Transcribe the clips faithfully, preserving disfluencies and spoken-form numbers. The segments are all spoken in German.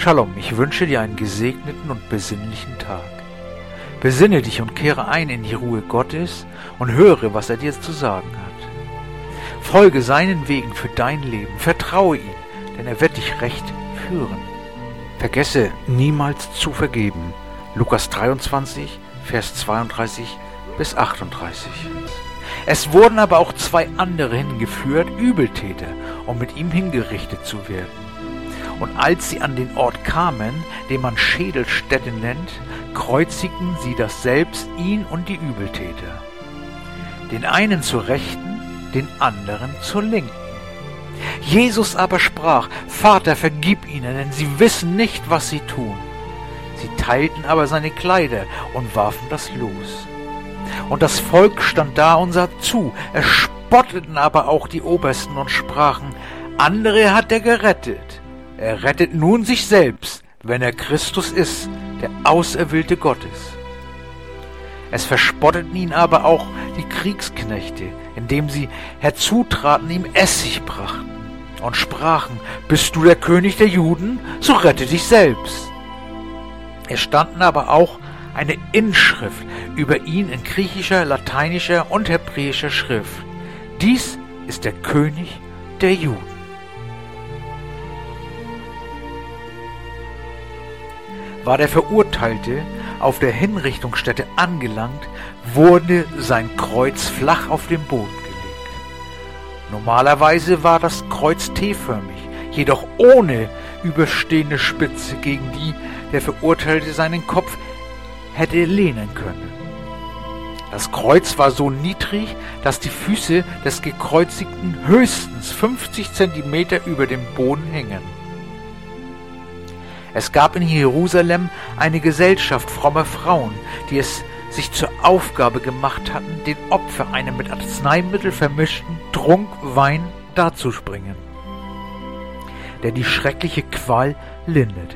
Shalom, ich wünsche dir einen gesegneten und besinnlichen Tag. Besinne dich und kehre ein in die Ruhe Gottes und höre, was er dir zu sagen hat. Folge seinen Wegen für dein Leben, vertraue ihm, denn er wird dich recht führen. Vergesse niemals zu vergeben. Lukas dreiundzwanzig, Vers zweiunddreißig bis achtunddreißig. Es wurden aber auch zwei andere hingeführt, Übeltäter, um mit ihm hingerichtet zu werden. Und als sie an den Ort kamen, den man Schädelstätte nennt, kreuzigten sie daselbst ihn und die Übeltäter. Den einen zur Rechten, den anderen zur Linken. Jesus aber sprach: Vater, vergib ihnen, denn sie wissen nicht, was sie tun. Sie teilten aber seine Kleider und warfen das Los. Und das Volk stand da und sah zu. Es spotteten aber auch die Obersten und sprachen: Andere hat er gerettet. Er rettet nun sich selbst, wenn er Christus ist, der Auserwählte Gottes. Es verspotteten ihn aber auch die Kriegsknechte, indem sie herzutraten, ihm Essig brachten und sprachen: Bist du der König der Juden? So rette dich selbst. Es standen aber auch eine Inschrift über ihn in griechischer, lateinischer und hebräischer Schrift: Dies ist der König der Juden. War der Verurteilte auf der Hinrichtungsstätte angelangt, wurde sein Kreuz flach auf den Boden gelegt. Normalerweise war das Kreuz T-förmig, jedoch ohne überstehende Spitze, gegen die der Verurteilte seinen Kopf hätte lehnen können. Das Kreuz war so niedrig, dass die Füße des Gekreuzigten höchstens fünfzig Zentimeter über dem Boden hingen. Es gab in Jerusalem eine Gesellschaft frommer Frauen, die es sich zur Aufgabe gemacht hatten, den Opfer einem mit Arzneimittel vermischten Trunk Wein darzubringen, der die schreckliche Qual linderte.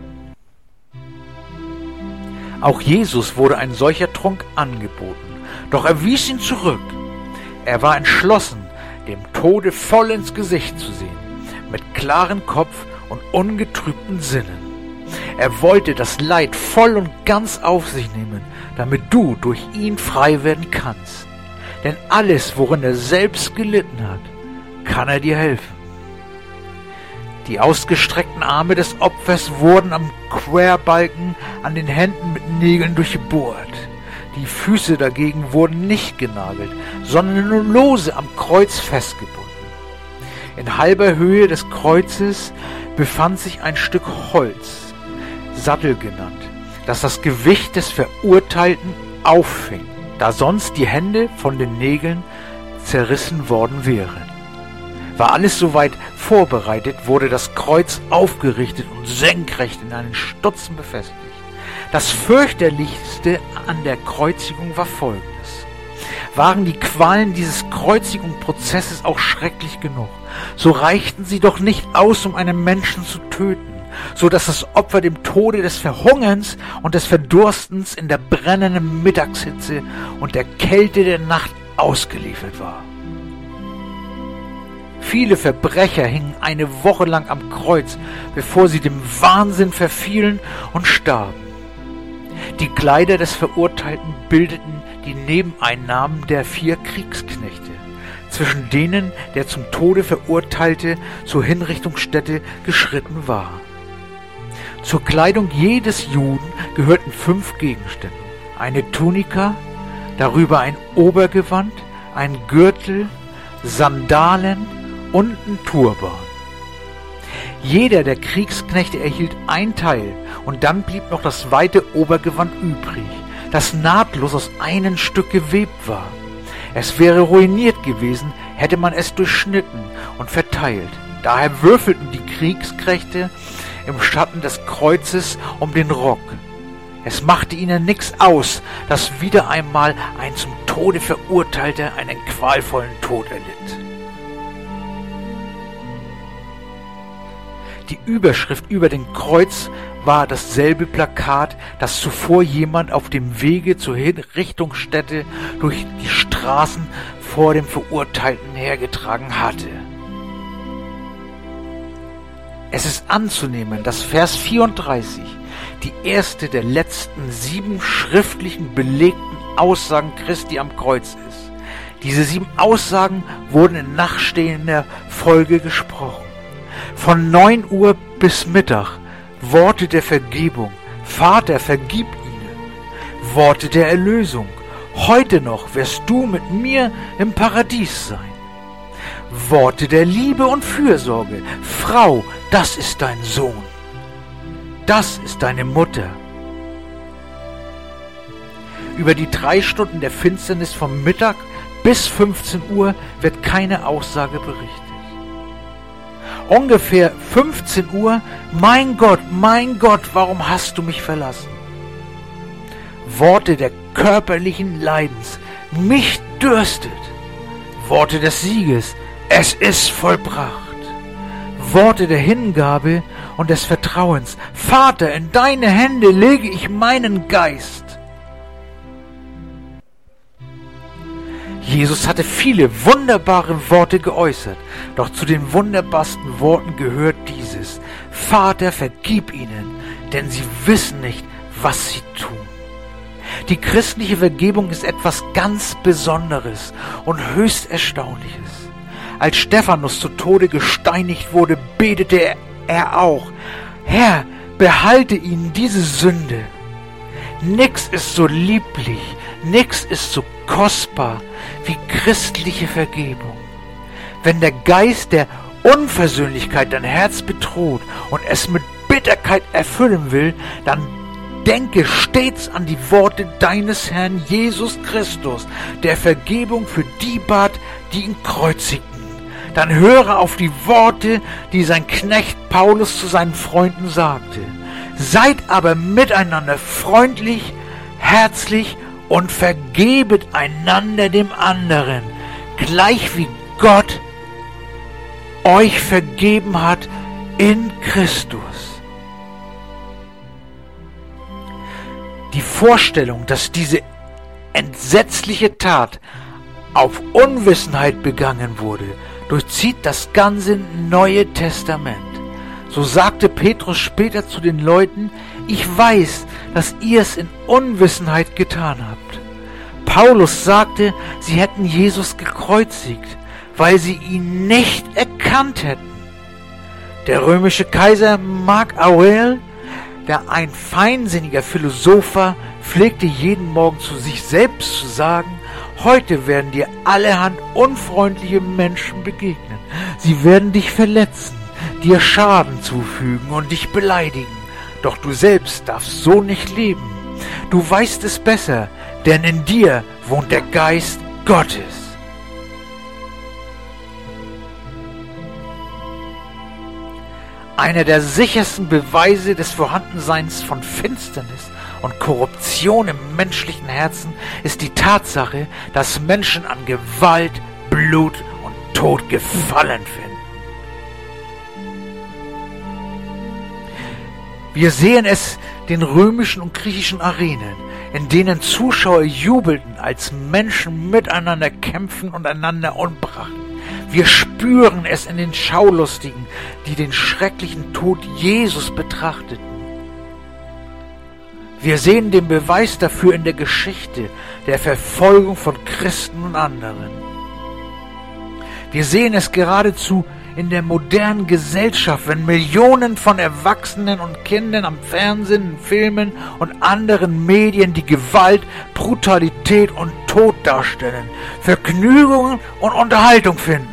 Auch Jesus wurde ein solcher Trunk angeboten, doch er wies ihn zurück. Er war entschlossen, dem Tode voll ins Gesicht zu sehen, mit klarem Kopf und ungetrübten Sinnen. Er wollte das Leid voll und ganz auf sich nehmen, damit du durch ihn frei werden kannst. Denn alles, worin er selbst gelitten hat, kann er dir helfen. Die ausgestreckten Arme des Opfers wurden am Querbalken an den Händen mit Nägeln durchbohrt. Die Füße dagegen wurden nicht genagelt, sondern nur lose am Kreuz festgebunden. In halber Höhe des Kreuzes befand sich ein Stück Holz, Sattel genannt, das das Gewicht des Verurteilten auffing, da sonst die Hände von den Nägeln zerrissen worden wären. War alles soweit vorbereitet, wurde das Kreuz aufgerichtet und senkrecht in einen Stutzen befestigt. Das fürchterlichste an der Kreuzigung war Folgendes: Waren die Qualen dieses Kreuzigungsprozesses auch schrecklich genug, so reichten sie doch nicht aus, um einen Menschen zu töten, so dass das Opfer dem Tode des Verhungerns und des Verdurstens in der brennenden Mittagshitze und der Kälte der Nacht ausgeliefert war. Viele Verbrecher hingen eine Woche lang am Kreuz, bevor sie dem Wahnsinn verfielen und starben. Die Kleider des Verurteilten bildeten die Nebeneinnahmen der vier Kriegsknechte, zwischen denen der zum Tode Verurteilte zur Hinrichtungsstätte geschritten war. Zur Kleidung jedes Juden gehörten fünf Gegenstände: eine Tunika, darüber ein Obergewand, ein Gürtel, Sandalen und ein Turban. Jeder der Kriegsknechte erhielt ein Teil, und dann blieb noch das weite Obergewand übrig, das nahtlos aus einem Stück gewebt war. Es wäre ruiniert gewesen, hätte man es durchschnitten und verteilt. Daher würfelten die Kriegsknechte im Schatten des Kreuzes um den Rock. Es machte ihnen nichts aus, dass wieder einmal ein zum Tode Verurteilter einen qualvollen Tod erlitt. Die Überschrift über dem Kreuz war dasselbe Plakat, das zuvor jemand auf dem Wege zur Hinrichtungsstätte durch die Straßen vor dem Verurteilten hergetragen hatte. Es ist anzunehmen, dass Vers vierunddreißig die erste der letzten sieben schriftlichen belegten Aussagen Christi am Kreuz ist. Diese sieben Aussagen wurden in nachstehender Folge gesprochen. Von neun Uhr bis Mittag Worte der Vergebung. Vater, vergib ihnen. Worte der Erlösung. Heute noch wirst du mit mir im Paradies sein. Worte der Liebe und Fürsorge. Frau, das ist dein Sohn. Das ist deine Mutter. Über die drei Stunden der Finsternis vom Mittag bis fünfzehn Uhr wird keine Aussage berichtet. Ungefähr fünfzehn Uhr, mein Gott, mein Gott, warum hast du mich verlassen? Worte der körperlichen Leidens, mich dürstet. Worte des Sieges, es ist vollbracht. Worte der Hingabe und des Vertrauens, Vater, in deine Hände lege ich meinen Geist. Jesus hatte viele wunderbare Worte geäußert, doch zu den wunderbarsten Worten gehört dieses: Vater, vergib ihnen, denn sie wissen nicht, was sie tun. Die christliche Vergebung ist etwas ganz Besonderes und höchst Erstaunliches. Als Stephanus zu Tode gesteinigt wurde, betete er, er auch: Herr, behalte ihnen diese Sünde. Nix ist so lieblich, nix ist so kostbar wie christliche Vergebung. Wenn der Geist der Unversöhnlichkeit dein Herz bedroht und es mit Bitterkeit erfüllen will, dann denke stets an die Worte deines Herrn Jesus Christus, der Vergebung für die bat, die ihn kreuzigten. Dann höre auf die Worte, die sein Knecht Paulus zu seinen Freunden sagte. Seid aber miteinander freundlich, herzlich und vergebet einander dem anderen, gleich wie Gott euch vergeben hat in Christus. Die Vorstellung, dass diese entsetzliche Tat auf Unwissenheit begangen wurde, durchzieht das ganze Neue Testament. So sagte Petrus später zu den Leuten: Ich weiß, dass ihr es in Unwissenheit getan habt. Paulus sagte, sie hätten Jesus gekreuzigt, weil sie ihn nicht erkannt hätten. Der römische Kaiser Mark Aurel, der ein feinsinniger Philosoph war, pflegte jeden Morgen zu sich selbst zu sagen: Heute werden dir allerhand unfreundliche Menschen begegnen. Sie werden dich verletzen, dir Schaden zufügen und dich beleidigen. Doch du selbst darfst so nicht leben. Du weißt es besser, denn in dir wohnt der Geist Gottes. Einer der sichersten Beweise des Vorhandenseins von Finsternis und Korruption im menschlichen Herzen ist die Tatsache, dass Menschen an Gewalt, Blut und Tod gefallen finden. Wir sehen es den römischen und griechischen Arenen, in denen Zuschauer jubelten, als Menschen miteinander kämpfen und einander umbrachten. Wir spüren es in den Schaulustigen, die den schrecklichen Tod Jesus betrachteten. Wir sehen den Beweis dafür in der Geschichte der Verfolgung von Christen und anderen. Wir sehen es geradezu in der modernen Gesellschaft, wenn Millionen von Erwachsenen und Kindern am Fernsehen, Filmen und anderen Medien die Gewalt, Brutalität und Tod darstellen, Vergnügungen und Unterhaltung finden.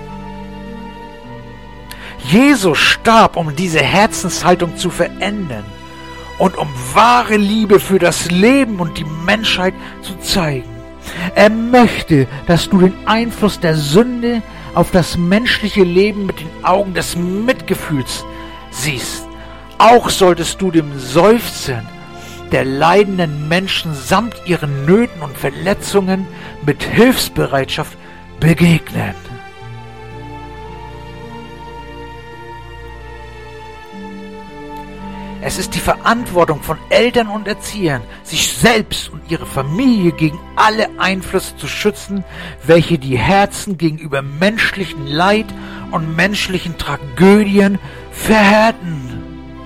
Jesus starb, um diese Herzenshaltung zu verändern und um wahre Liebe für das Leben und die Menschheit zu zeigen. Er möchte, dass du den Einfluss der Sünde auf das menschliche Leben mit den Augen des Mitgefühls siehst. Auch solltest du dem Seufzen der leidenden Menschen samt ihren Nöten und Verletzungen mit Hilfsbereitschaft begegnen. Es ist die Verantwortung von Eltern und Erziehern, sich selbst und ihre Familie gegen alle Einflüsse zu schützen, welche die Herzen gegenüber menschlichen Leid und menschlichen Tragödien verhärten.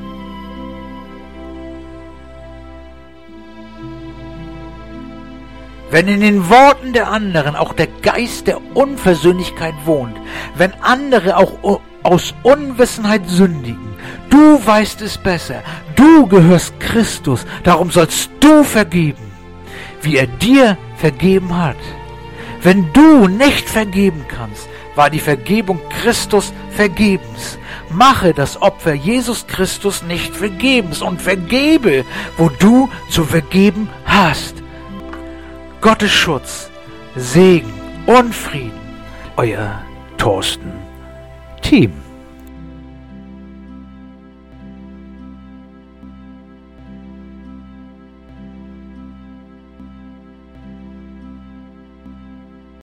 Wenn in den Worten der anderen auch der Geist der Unversöhnlichkeit wohnt, wenn andere auch aus Unwissenheit sündigen, du weißt es besser, du gehörst Christus, darum sollst du vergeben, wie er dir vergeben hat. Wenn du nicht vergeben kannst, war die Vergebung Christus vergebens. Mache das Opfer Jesus Christus nicht vergebens und vergebe, wo du zu vergeben hast. Gottes Schutz, Segen und Frieden. Euer Thorsten Thiem.